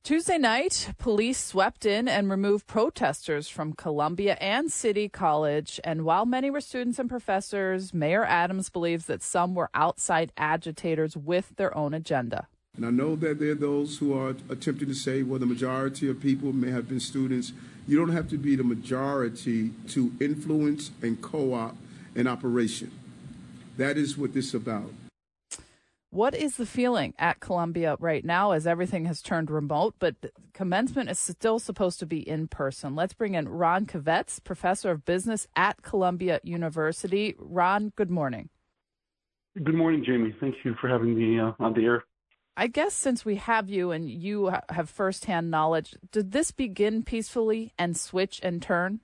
Tuesday night, police swept in and removed protesters from Columbia and City College. And while many were students and professors, Mayor Adams believes that some were outside agitators with their own agenda. And I know that there are those who are attempting to say, well, the majority of people may have been students. You don't have to be the majority to influence and co-opt an operation. That is what this is about. What is the feeling at Columbia right now as everything has turned remote, but commencement is still supposed to be in person? Let's bring in Ron Kvetz, professor of business at Columbia University. Ron, good morning. Good morning, Jamie. Thank you for having me on the air. I guess since we have you and you have firsthand knowledge, did this begin peacefully and switch and turn?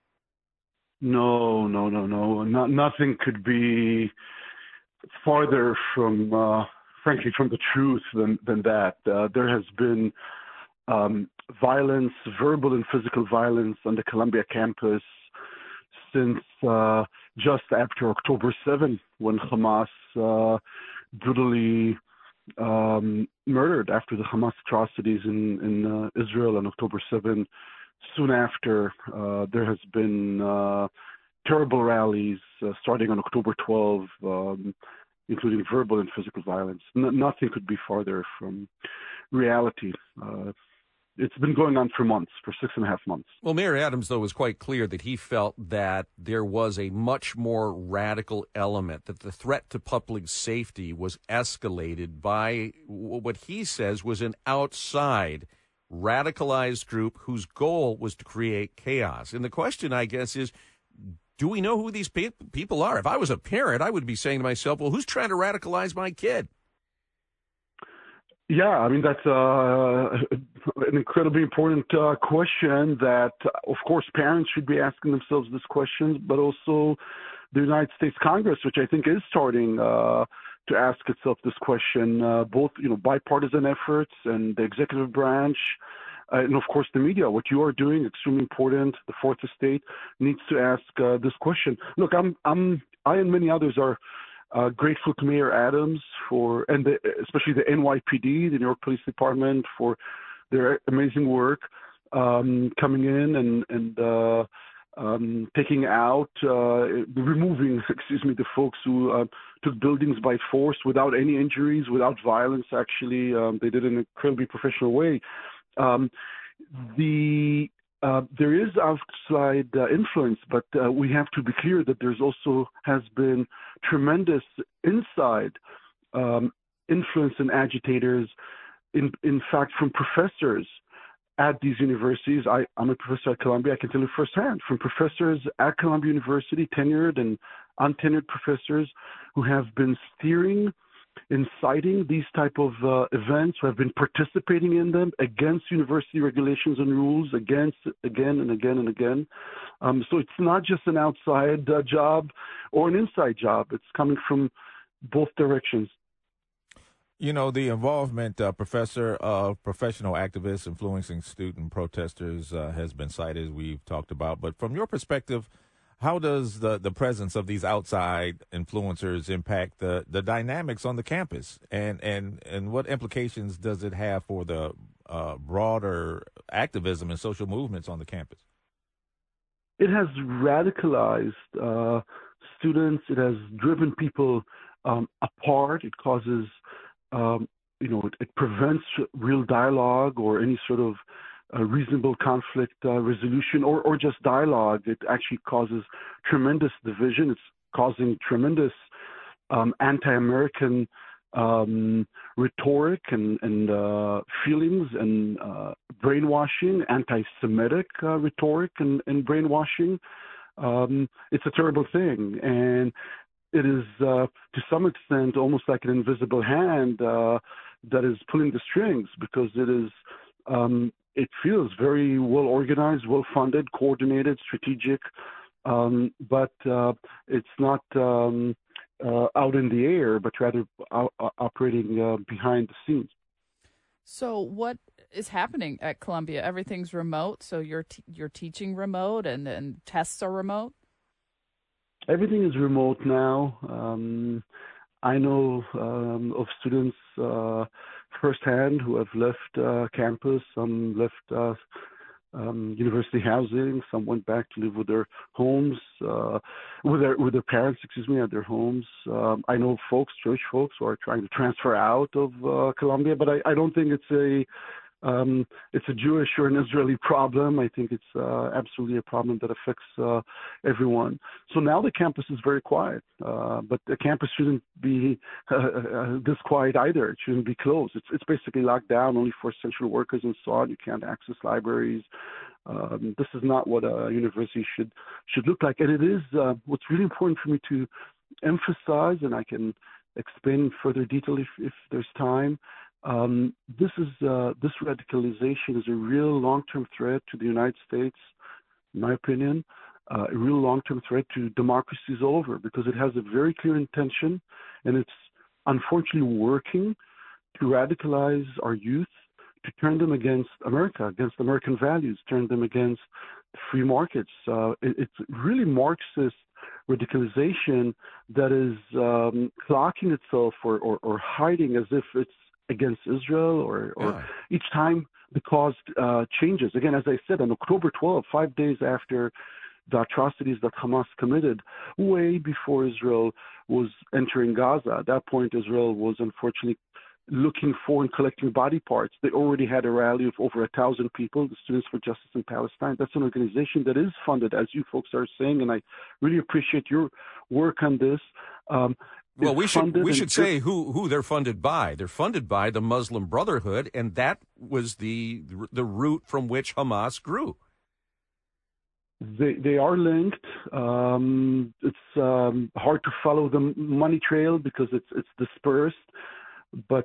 No. Nothing could be farther from, frankly, from the truth than that. There has been violence, verbal and physical violence on the Columbia campus since just after October 7, when Hamas brutally murdered after the Hamas atrocities in Israel on October 7. Soon after, there has been terrible rallies starting on October 12, including verbal and physical violence. Nothing could be farther from reality. It's been going on for months, for 6.5 months. Well, Mayor Adams, though, was quite clear that he felt that there was a much more radical element, that the threat to public safety was escalated by what he says was an outside radicalized group whose goal was to create chaos. And the question, I guess, is, do we know who these people are? If I was a parent, I would be saying to myself, well, who's trying to radicalize my kid? Yeah, I mean, that's an incredibly important question that, of course, parents should be asking themselves this question, but also the United States Congress, which I think is starting to ask itself this question, both, bipartisan efforts and the executive branch, and of course the media. What you are doing, extremely important. The Fourth Estate needs to ask this question. Look, I and many others are grateful to Mayor Adams especially the NYPD, the New York Police Department, for their amazing work coming in and taking out, removing, the folks who took buildings by force without any injuries, without violence. Actually, they did it in an incredibly professional way. There is outside influence, but we have to be clear that there's also has been tremendous inside influence and agitators, in fact, from professors at these universities. I'm a professor at Columbia. I can tell you firsthand from professors at Columbia University, tenured and untenured professors who have been steering, inciting these type of events, who have been participating in them against university regulations and rules, again and again. So it's not just an outside job or an inside job. It's coming from both directions. The involvement, Professor, of professional activists influencing student protesters has been cited, as we've talked about. But from your perspective, how does the presence of these outside influencers impact the dynamics on the campus? And what implications does it have for the broader activism and social movements on the campus? It has radicalized students. It has driven people apart. It causes it prevents real dialogue or any sort of reasonable conflict resolution or just dialogue. It actually causes tremendous division. It's causing tremendous anti-American rhetoric and feelings and brainwashing, anti-Semitic rhetoric and brainwashing. It's a terrible thing. And it is, to some extent, almost like an invisible hand that is pulling the strings, because it feels very well organized, well funded, coordinated, strategic, but it's not out in the air, but rather operating behind the scenes. So what is happening at Columbia? Everything's remote, so you're teaching remote and tests are remote? Everything is remote now. I know of students firsthand who have left campus. Some left university housing. Some went back to live with their homes, with their parents, at their homes. I know Jewish folks, who are trying to transfer out of Colombia, but I don't think it's a Jewish or an Israeli problem. I think it's absolutely a problem that affects everyone. So now the campus is very quiet, but the campus shouldn't be this quiet either. It shouldn't be closed. It's basically locked down only for essential workers and so on. You can't access libraries. This is not what a university should look like. And it is what's really important for me to emphasize, and I can explain in further detail if there's time. This radicalization is a real long-term threat to the United States, in my opinion, a real long-term threat to democracies all over, because it has a very clear intention, and it's unfortunately working to radicalize our youth, to turn them against America, against American values, turn them against free markets. It's really Marxist radicalization that is clocking itself or hiding as if it's against Israel or each time the cause changes. Again, as I said, on October 12th, 5 days after the atrocities that Hamas committed, way before Israel was entering Gaza. At that point, Israel was unfortunately looking for and collecting body parts. They already had a rally of over 1,000 people, the Students for Justice in Palestine. That's an organization that is funded, as you folks are saying, and I really appreciate your work on this. Well, we should say who they're funded by. They're funded by the Muslim Brotherhood, and that was the route from which Hamas grew. They are linked. It's hard to follow the money trail because it's dispersed. But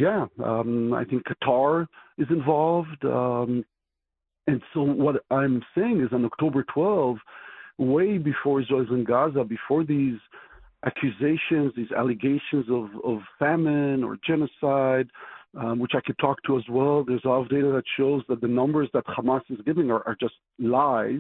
I think Qatar is involved. And so what I'm saying is on October 12th, way before Israel is in Gaza, before these accusations, these allegations of famine or genocide, which I could talk to as well. There's a lot of data that shows that the numbers that Hamas is giving are just lies.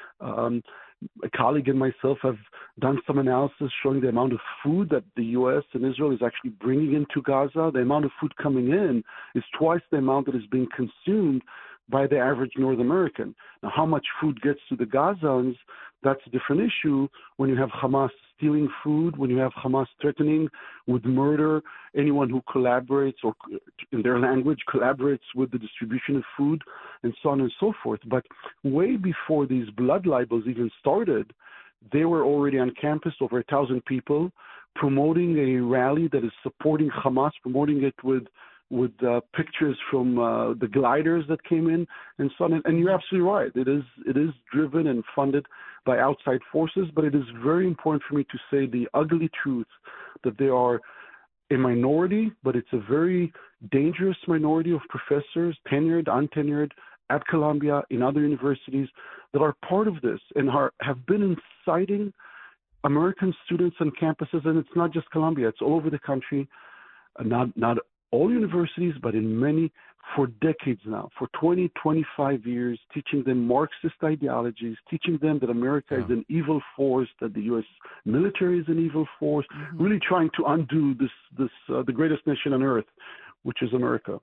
A colleague and myself have done some analysis showing the amount of food that the U.S. and Israel is actually bringing into Gaza. The amount of food coming in is twice the amount that is being consumed by the average North American. Now, how much food gets to the Gazans, that's a different issue. When you have Hamas stealing food, when you have Hamas threatening with murder anyone who collaborates or, in their language, collaborates with the distribution of food, and so on and so forth. But way before these blood libels even started, they were already on campus, over 1,000 people, promoting a rally that is supporting Hamas, promoting it with pictures from the gliders that came in and so on. And you're absolutely right. It is driven and funded by outside forces, but it is very important for me to say the ugly truth that they are a minority, but it's a very dangerous minority of professors, tenured, untenured, at Columbia, in other universities, that are part of this and have been inciting American students on campuses. And it's not just Columbia, it's all over the country, not all universities, but in many, for decades now, for 20, 25 years, teaching them Marxist ideologies, teaching them that America is an evil force, that the U.S. military is an evil force, really trying to undo the greatest nation on earth, which is America.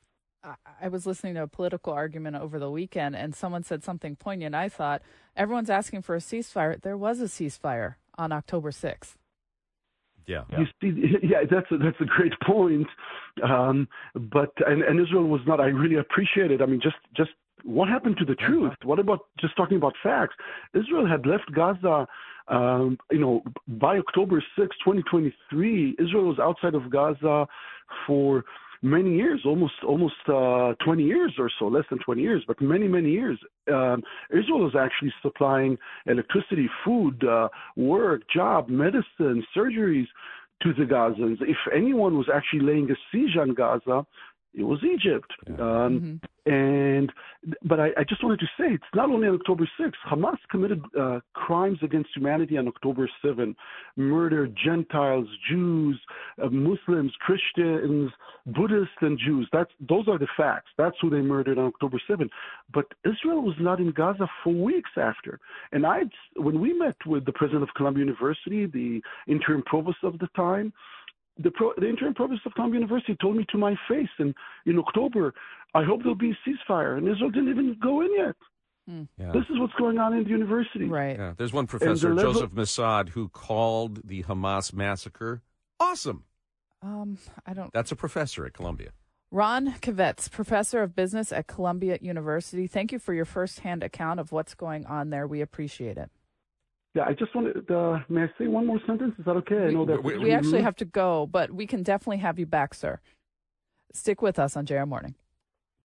I was listening to a political argument over the weekend, and someone said something poignant. I thought, everyone's asking for a ceasefire. There was a ceasefire on October 6th. Yeah. You see, that's a great point. But Israel was not. I really appreciate it. I mean, just what happened to the truth? What about just talking about facts? Israel had left Gaza, by October 6, 2023. Israel was outside of Gaza for many years, almost 20 years or so, less than 20 years, but many, many years. Israel was actually supplying electricity, food, work, job, medicine, surgeries to the Gazans. If anyone was actually laying a siege on Gaza, it was Egypt. But I just wanted to say, it's not only on October 6th. Hamas committed crimes against humanity on October 7th, murdered Gentiles, Jews, Muslims, Christians, Buddhists, and Jews. Those are the facts. That's who they murdered on October 7th. But Israel was not in Gaza for weeks after. And when we met with the president of Columbia University, the interim provost of the time, the interim provost of Columbia University told me to my face in October, I hope there'll be a ceasefire, and Israel didn't even go in yet. Yeah. This is what's going on in the university. Right. Yeah. There's one professor, Joseph Massad, who called the Hamas massacre awesome. I don't. That's a professor at Columbia. Ron Kvetz, professor of business at Columbia University. Thank you for your firsthand account of what's going on there. We appreciate it. Yeah, I just wanted. May I say one more sentence? Is that okay? I know that we actually have to go, but we can definitely have you back, sir. Stick with us on JR Morning.